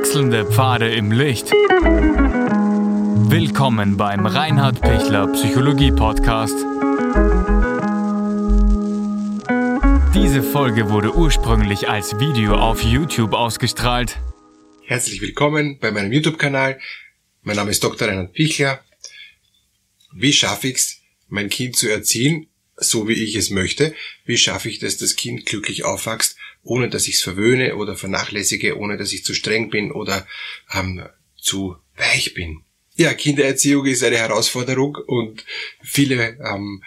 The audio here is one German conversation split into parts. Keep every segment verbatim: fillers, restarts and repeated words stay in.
Wechselnde Pfade im Licht. Willkommen beim Reinhard Pichler Psychologie Podcast. Diese Folge wurde ursprünglich als Video auf YouTube ausgestrahlt. Herzlich willkommen bei meinem YouTube-Kanal. Mein Name ist Doktor Reinhard Pichler. Wie schaffe ich es, mein Kind zu erziehen, so wie ich es möchte? Wie schaffe ich, dass das Kind glücklich aufwächst, ohne dass ich es verwöhne oder vernachlässige, ohne dass ich zu streng bin oder ähm, zu weich bin? Ja, Kindererziehung ist eine Herausforderung und viele ähm,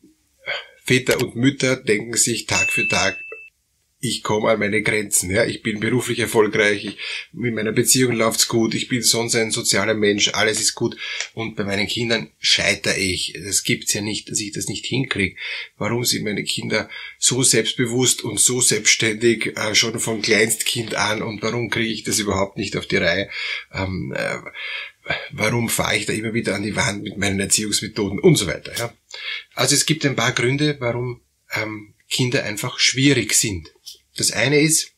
Väter und Mütter denken sich Tag für Tag, ich komme an meine Grenzen, ja, ich bin beruflich erfolgreich, ich, mit meiner Beziehung läuft's gut, ich bin sonst ein sozialer Mensch, alles ist gut und bei meinen Kindern scheitere ich. Das gibt's ja nicht, dass ich das nicht hinkriege. Warum sind meine Kinder so selbstbewusst und so selbstständig, äh, schon von Kleinstkind an, und warum kriege ich das überhaupt nicht auf die Reihe? Ähm, äh, warum fahre ich da immer wieder an die Wand mit meinen Erziehungsmethoden und so weiter, ja? Also es gibt ein paar Gründe, warum ähm, Kinder einfach schwierig sind. Das eine ist,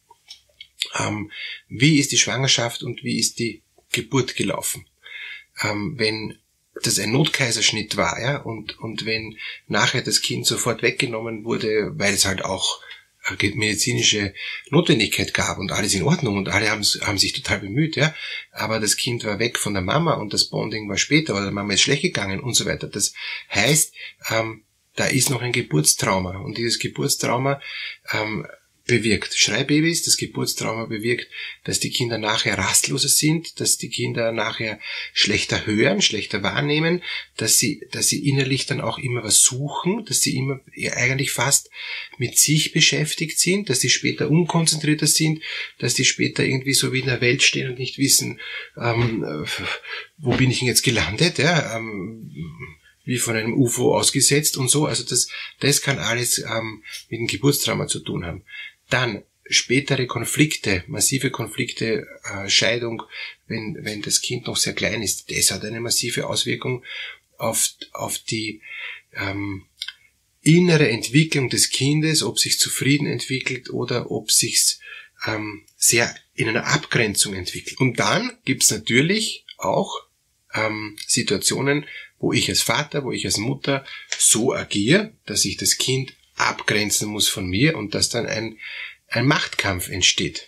ähm, wie ist die Schwangerschaft und wie ist die Geburt gelaufen? Ähm, wenn das ein Notkaiserschnitt war, ja, und, und wenn nachher das Kind sofort weggenommen wurde, weil es halt auch äh, medizinische Notwendigkeit gab und alles in Ordnung und alle haben, haben sich total bemüht, ja, aber das Kind war weg von der Mama und das Bonding war später oder der Mama ist schlecht gegangen und so weiter. Das heißt, ähm, da ist noch ein Geburtstrauma und dieses Geburtstrauma ähm, bewirkt Schreibabys, das Geburtstrauma bewirkt, dass die Kinder nachher rastloser sind, dass die Kinder nachher schlechter hören, schlechter wahrnehmen, dass sie, dass sie innerlich dann auch immer was suchen, dass sie immer eigentlich fast mit sich beschäftigt sind, dass sie später unkonzentrierter sind, dass die später irgendwie so wie in der Welt stehen und nicht wissen, ähm, wo bin ich denn jetzt gelandet, ja, ähm, wie von einem U F O ausgesetzt und so. Also das, das kann alles ähm, mit dem Geburtstrauma zu tun haben. Dann spätere Konflikte, massive Konflikte, äh, Scheidung, wenn wenn das Kind noch sehr klein ist, das hat eine massive Auswirkung auf auf die ähm, innere Entwicklung des Kindes, ob sich zufrieden entwickelt oder ob sich's ähm, sehr in einer Abgrenzung entwickelt. Und dann gibt's natürlich auch ähm, Situationen, wo ich als Vater, wo ich als Mutter so agiere, dass ich das Kind abgrenzen muss von mir und dass dann ein, ein Machtkampf entsteht.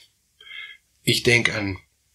Ich denke an,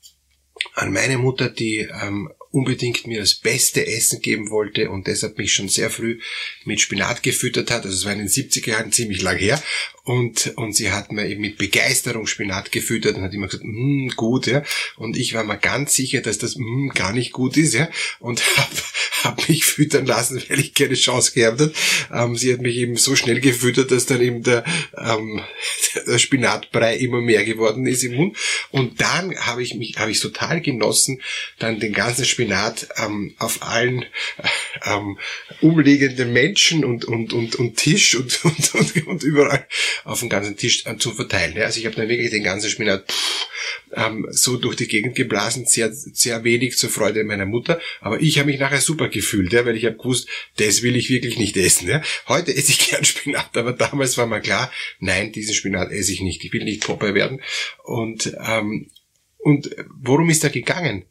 an meine Mutter, die ähm, unbedingt mir das beste Essen geben wollte und deshalb mich schon sehr früh mit Spinat gefüttert hat. Also es war in den siebziger Jahren ziemlich lang her. Und, und sie hat mir eben mit Begeisterung Spinat gefüttert und hat immer gesagt, hm, gut, ja. Und ich war mir ganz sicher, dass das hm, gar nicht gut ist, ja. Und hab, hab mich füttern lassen, weil ich keine Chance gehabt habe. Ähm, sie hat mich eben so schnell gefüttert, dass dann eben der, ähm, der Spinatbrei immer mehr geworden ist im Mund. Und dann habe ich mich, habe ich total genossen, dann den ganzen Spinat ähm, auf allen ähm, umliegenden Menschen und, und, und, und Tisch und, und, und, und überall auf den ganzen Tisch äh, zu verteilen. Ja, also ich habe dann wirklich den ganzen Spinat pff, ähm, so durch die Gegend geblasen, sehr sehr wenig zur Freude meiner Mutter, aber ich habe mich nachher super gefühlt, ja, weil ich habe gewusst, das will ich wirklich nicht essen. Ja. Heute esse ich gern Spinat, aber damals war mir klar, nein, diesen Spinat esse ich nicht, ich will nicht Popeye werden. Und, ähm, und worum ist da gegangen?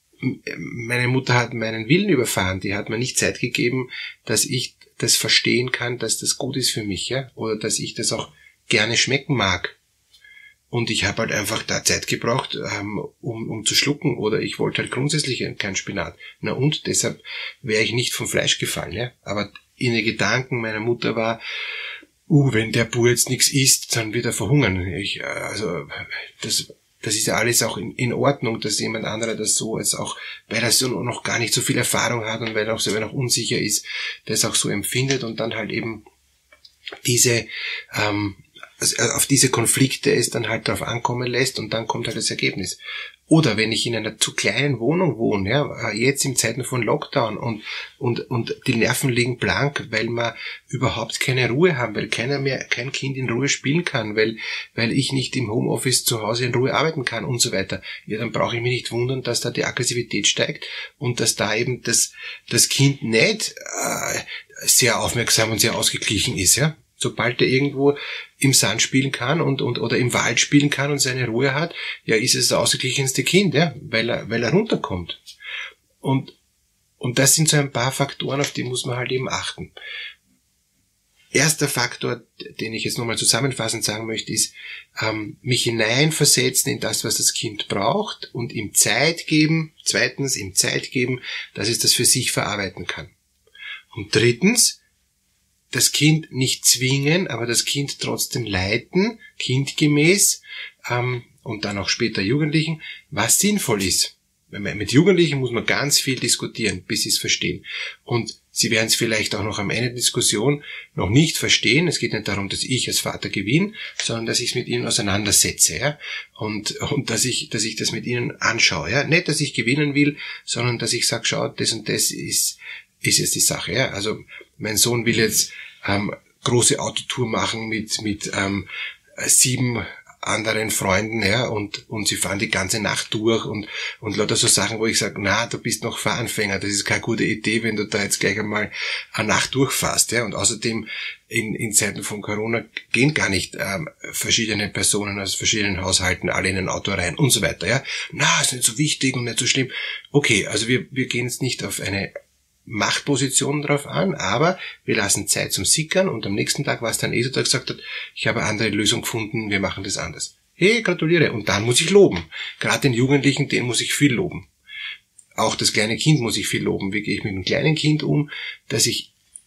Meine Mutter hat meinen Willen überfahren, die hat mir nicht Zeit gegeben, dass ich das verstehen kann, dass das gut ist für mich, ja, oder dass ich das auch gerne schmecken mag. Und ich habe halt einfach da Zeit gebraucht, ähm, um, um zu schlucken, oder ich wollte halt grundsätzlich kein Spinat. Na und, deshalb wäre ich nicht vom Fleisch gefallen, ja. Aber in den Gedanken meiner Mutter war, uh, wenn der Bub jetzt nichts isst, dann wird er verhungern. Ich, äh, also, das, das ist ja alles auch in, in Ordnung, dass jemand anderer das so als auch, weil er so noch gar nicht so viel Erfahrung hat und weil er auch selber noch unsicher ist, das auch so empfindet und dann halt eben diese, ähm, auf diese Konflikte es dann halt drauf ankommen lässt und dann kommt halt das Ergebnis. Oder wenn ich in einer zu kleinen Wohnung wohne, ja, jetzt in Zeiten von Lockdown und, und, und die Nerven liegen blank, weil wir überhaupt keine Ruhe haben, weil keiner mehr, kein Kind in Ruhe spielen kann, weil, weil ich nicht im Homeoffice zu Hause in Ruhe arbeiten kann und so weiter. Ja, dann brauche ich mich nicht wundern, dass da die Aggressivität steigt und dass da eben das, das Kind nicht, äh, sehr aufmerksam und sehr ausgeglichen ist, ja. Sobald er irgendwo im Sand spielen kann und, und, oder im Wald spielen kann und seine Ruhe hat, ja, ist es das ausgeglichenste Kind, ja, weil er, weil er runterkommt. Und, und das sind so ein paar Faktoren, auf die muss man halt eben achten. Erster Faktor, den ich jetzt nochmal zusammenfassend sagen möchte, ist, ähm, mich hineinversetzen in das, was das Kind braucht und ihm Zeit geben. Zweitens, ihm Zeit geben, dass es das für sich verarbeiten kann. Und drittens, das Kind nicht zwingen, aber das Kind trotzdem leiten, kindgemäß, ähm, und dann auch später Jugendlichen, was sinnvoll ist. Mit Jugendlichen muss man ganz viel diskutieren, bis sie es verstehen. Und sie werden es vielleicht auch noch am Ende der Diskussion noch nicht verstehen. Es geht nicht darum, dass ich als Vater gewinne, sondern dass ich es mit ihnen auseinandersetze, ja. Und, und dass ich, dass ich das mit ihnen anschaue, ja. Nicht, dass ich gewinnen will, sondern dass ich sage, schau, das und das ist, ist jetzt die Sache, ja. Also, mein Sohn will jetzt, ähm, große Autotour machen mit, mit, ähm, sieben anderen Freunden, ja, und, und sie fahren die ganze Nacht durch und, und lauter so Sachen, wo ich sage, na, du bist noch Fahranfänger, das ist keine gute Idee, wenn du da jetzt gleich einmal eine Nacht durchfährst, ja, und außerdem in, in Zeiten von Corona gehen gar nicht ähm, verschiedene Personen aus verschiedenen Haushalten alle in ein Auto rein und so weiter, ja. Na, ist nicht so wichtig und nicht so schlimm. Okay, also wir, wir gehen jetzt nicht auf eine Machtposition drauf an, aber wir lassen Zeit zum Sickern und am nächsten Tag war es dann eh so, dass er gesagt hat, ich habe eine andere Lösung gefunden, wir machen das anders. Hey, gratuliere. Und dann muss ich loben. Gerade den Jugendlichen, den muss ich viel loben. Auch das kleine Kind muss ich viel loben. Wie gehe ich mit einem kleinen Kind um, dass ich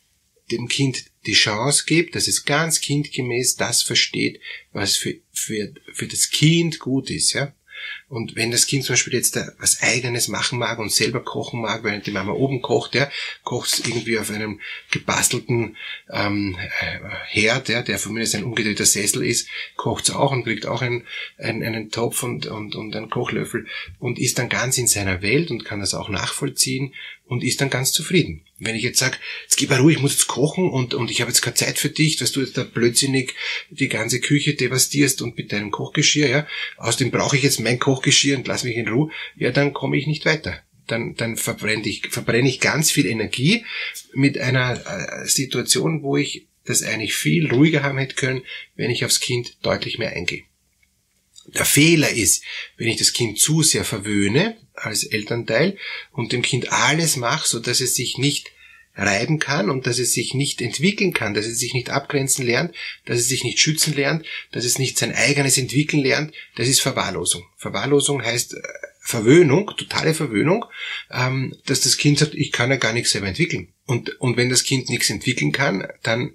dem Kind die Chance gebe, dass es ganz kindgemäß das versteht, was für, für, für das Kind gut ist, ja. Und wenn das Kind zum Beispiel jetzt da was Eigenes machen mag und selber kochen mag, weil die Mama oben kocht, ja, kocht es irgendwie auf einem gebastelten ähm, Herd, ja, der von mir ein umgedrehter Sessel ist, kocht es auch und kriegt auch einen, einen, einen Topf und, und, und einen Kochlöffel und ist dann ganz in seiner Welt und kann das auch nachvollziehen und ist dann ganz zufrieden. Wenn ich jetzt sage, jetzt gib mal ruhig, ich muss jetzt kochen und, und ich habe jetzt keine Zeit für dich, dass du jetzt da blödsinnig die ganze Küche devastierst und mit deinem Kochgeschirr, ja, außerdem brauche ich jetzt mein Kochgeschirr und lass mich in Ruhe, ja, dann komme ich nicht weiter. Dann, dann verbrenne ich, verbrenne ich ganz viel Energie mit einer äh, Situation, wo ich das eigentlich viel ruhiger haben hätte können, wenn ich aufs Kind deutlich mehr eingehe. Der Fehler ist, wenn ich das Kind zu sehr verwöhne als Elternteil und dem Kind alles mache, so dass es sich nicht reiben kann und dass es sich nicht entwickeln kann, dass es sich nicht abgrenzen lernt, dass es sich nicht schützen lernt, dass es nicht sein eigenes entwickeln lernt, das ist Verwahrlosung. Verwahrlosung heißt äh, Verwöhnung, totale Verwöhnung, ähm, dass das Kind sagt, ich kann ja gar nichts selber entwickeln. Und, und wenn das Kind nichts entwickeln kann, dann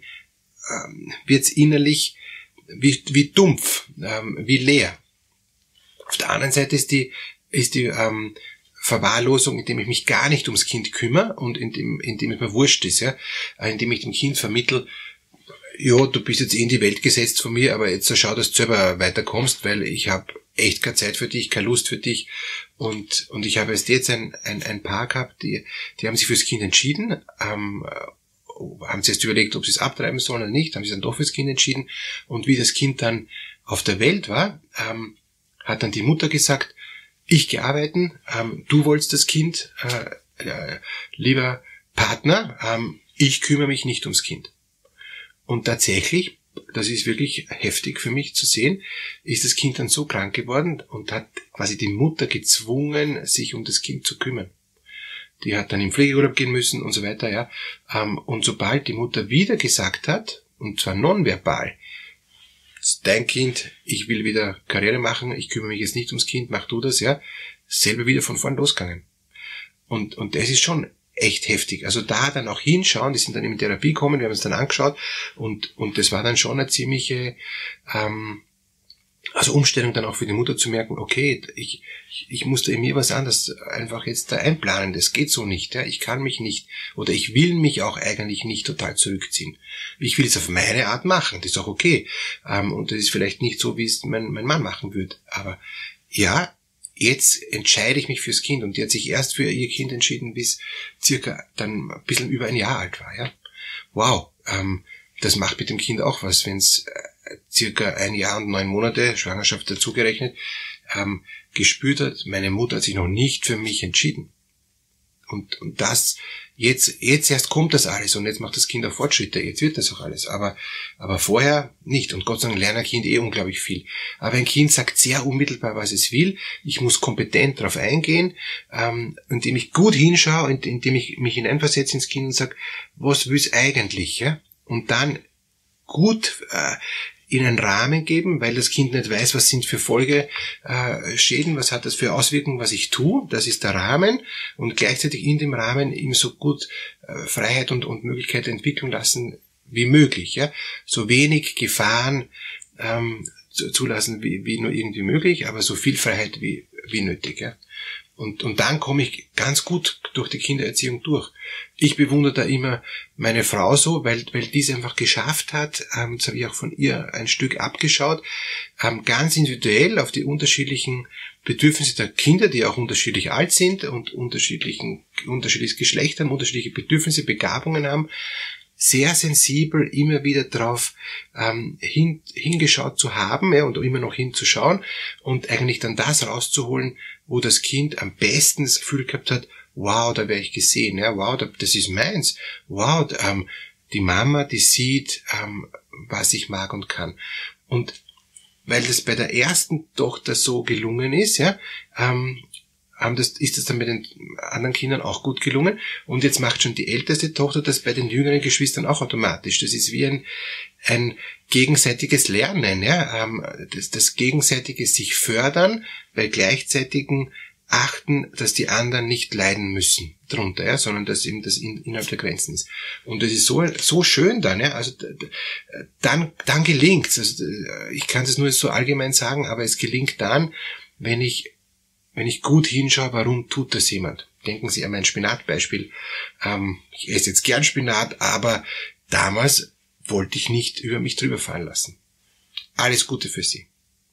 ähm, wird es innerlich wie, wie dumpf, ähm, wie leer. Auf der anderen Seite ist die, ist die ähm, Verwahrlosung, indem ich mich gar nicht ums Kind kümmere und indem, indem es mir wurscht ist, ja, indem ich dem Kind vermittle, ja, du bist jetzt eh in die Welt gesetzt von mir, aber jetzt so schau, dass du selber weiterkommst, weil ich habe echt keine Zeit für dich, keine Lust für dich und und ich habe erst jetzt ein ein, ein Paar gehabt, die die haben sich fürs Kind entschieden, ähm, haben sich erst überlegt, ob sie es abtreiben sollen oder nicht, haben sich dann doch fürs Kind entschieden und wie das Kind dann auf der Welt war, ähm, hat dann die Mutter gesagt, ich gehe arbeiten, ähm, du wolltest das Kind, äh, äh, lieber Partner, ähm, ich kümmere mich nicht ums Kind. Und tatsächlich, das ist wirklich heftig für mich zu sehen, ist das Kind dann so krank geworden und hat quasi die Mutter gezwungen, sich um das Kind zu kümmern. Die hat dann im Pflegeurlaub gehen müssen und so weiter, ja. Ähm, und sobald die Mutter wieder gesagt hat, und zwar nonverbal, dein Kind, ich will wieder Karriere machen, ich kümmere mich jetzt nicht ums Kind, mach du das, ja, selber wieder von vorn losgegangen. Und, und das ist schon echt heftig. Also da dann auch hinschauen, die sind dann in Therapie gekommen, wir haben uns dann angeschaut und, und das war dann schon eine ziemliche, ähm, also Umstellung dann auch für die Mutter zu merken, okay, ich, ich, ich muss da in mir was anderes einfach jetzt da einplanen, das geht so nicht, ja, ich kann mich nicht, oder ich will mich auch eigentlich nicht total zurückziehen. Ich will es auf meine Art machen, das ist auch okay, ähm, und das ist vielleicht nicht so, wie es mein, mein Mann machen würde, aber ja, jetzt entscheide ich mich fürs Kind und die hat sich erst für ihr Kind entschieden, bis circa dann ein bisschen über ein Jahr alt war, ja. Wow, ähm, das macht mit dem Kind auch was, wenn es äh, circa ein Jahr und neun Monate, Schwangerschaft dazugerechnet, ähm, gespürt hat, meine Mutter hat sich noch nicht für mich entschieden. Und, und das, jetzt, jetzt erst kommt das alles und jetzt macht das Kind auch Fortschritte, jetzt wird das auch alles. Aber, aber vorher nicht. Und Gott sei Dank lernt ein Kind eh unglaublich viel. Aber ein Kind sagt sehr unmittelbar, was es will. Ich muss kompetent darauf eingehen, ähm, indem ich gut hinschaue, indem ich mich hineinversetze ins Kind und sage, was will es eigentlich, ja? Und dann gut, äh, in einen Rahmen geben, weil das Kind nicht weiß, was sind für Folgeschäden, was hat das für Auswirkungen, was ich tue. Das ist der Rahmen und gleichzeitig in dem Rahmen ihm so gut äh, Freiheit und, und Möglichkeit entwickeln lassen wie möglich. Ja, so wenig Gefahren ähm, zulassen wie, wie nur irgendwie möglich, aber so viel Freiheit wie, wie nötig. Ja. Und, und dann komme ich ganz gut durch die Kindererziehung durch. Ich bewundere da immer meine Frau so, weil, weil die es einfach geschafft hat, ähm, das habe ich auch von ihr ein Stück abgeschaut, ähm, ganz individuell auf die unterschiedlichen Bedürfnisse der Kinder, die auch unterschiedlich alt sind und unterschiedlichen, unterschiedliches Geschlecht haben, unterschiedliche Bedürfnisse, Begabungen haben, sehr sensibel immer wieder drauf ähm, hin, hingeschaut zu haben, ja, und immer noch hinzuschauen und eigentlich dann das rauszuholen, wo das Kind am besten das Gefühl gehabt hat, wow, da werde ich gesehen, ja, wow, das ist meins, wow, ähm, die Mama, die sieht, ähm, was ich mag und kann. Und weil das bei der ersten Tochter so gelungen ist, ja, ähm, haben das, ist das dann bei den anderen Kindern auch gut gelungen. Und jetzt macht schon die älteste Tochter das bei den jüngeren Geschwistern auch automatisch. Das ist wie ein, ein gegenseitiges Lernen, ja, ähm, das, das gegenseitige sich fördern, bei gleichzeitigen achten, dass die anderen nicht leiden müssen drunter, ja, sondern dass eben das in, innerhalb der Grenzen ist. Und das ist so, so schön dann, ja, also dann, dann gelingt's. Also, ich kann das nur so allgemein sagen, aber es gelingt dann, wenn ich, wenn ich gut hinschaue, warum tut das jemand? Denken Sie an mein Spinatbeispiel. Ähm, ich esse jetzt gern Spinat, aber damals wollte ich nicht über mich drüber fallen lassen. Alles Gute für Sie.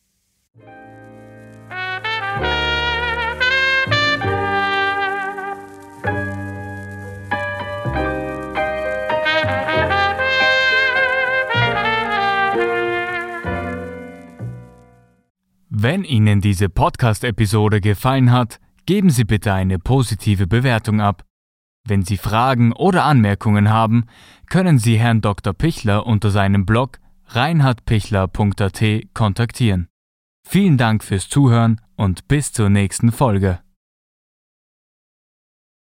Wenn Ihnen diese Podcast-Episode gefallen hat, geben Sie bitte eine positive Bewertung ab. Wenn Sie Fragen oder Anmerkungen haben, können Sie Herrn Doktor Pichler unter seinem Blog reinhard pichler punkt a t kontaktieren. Vielen Dank fürs Zuhören und bis zur nächsten Folge.